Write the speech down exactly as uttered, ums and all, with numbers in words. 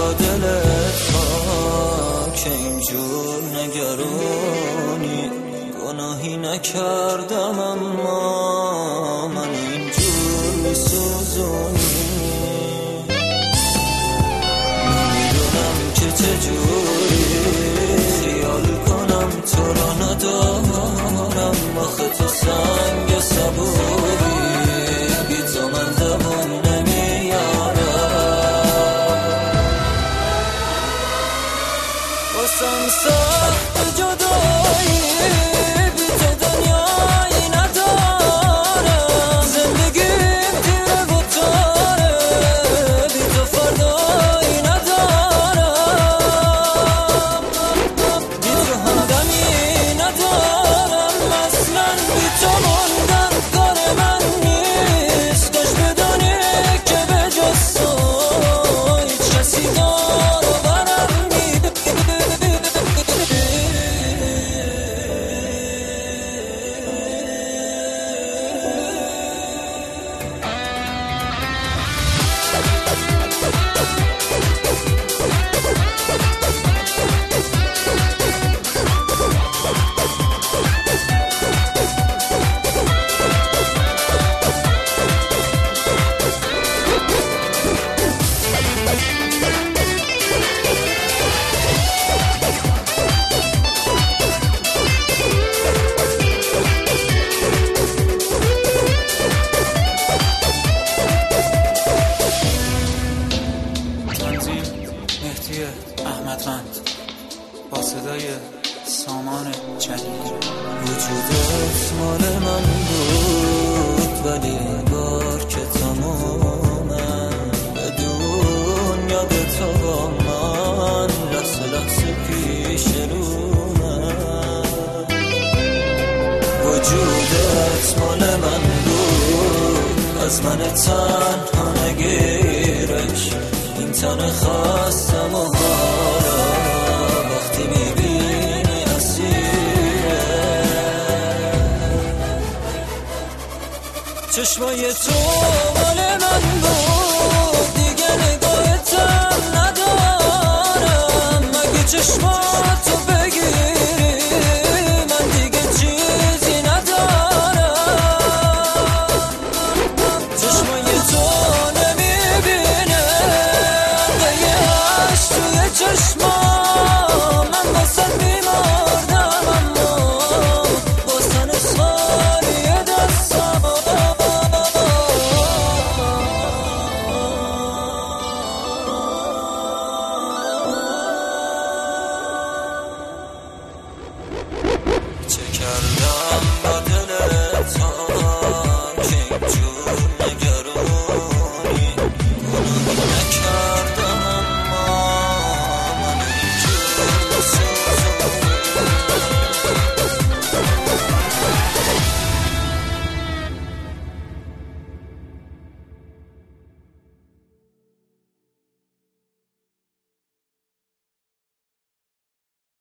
دلت ها که اینجور نگرانی، گناهی نکردم اما من اینجور میسوزونی. نمیدونم که چجوری خیال کنم تو را ندارم، آخه تو سنگ صبوری، بی تو من دوام واسم سخت جدایی، بی تو دنیایی ندارم، زندگیم تیره و تاره، بی تو فردایی ندارم، بی تو همدمی ندارم اصلا، بی تو موندن کار من نیست. کاش بدانی که به جز تو هیچ کسی دار و برم احمدوند با صدای سامان جلیلی. وجودت مال من بود ولی انگار که تمامم، بدون یاد تو با من لحظه لحظه پیش رو من. وجودت مال من بود از من تنها نگیرش، این تن خواستم و حالا وقتی میبینی اسیره. چشمای تو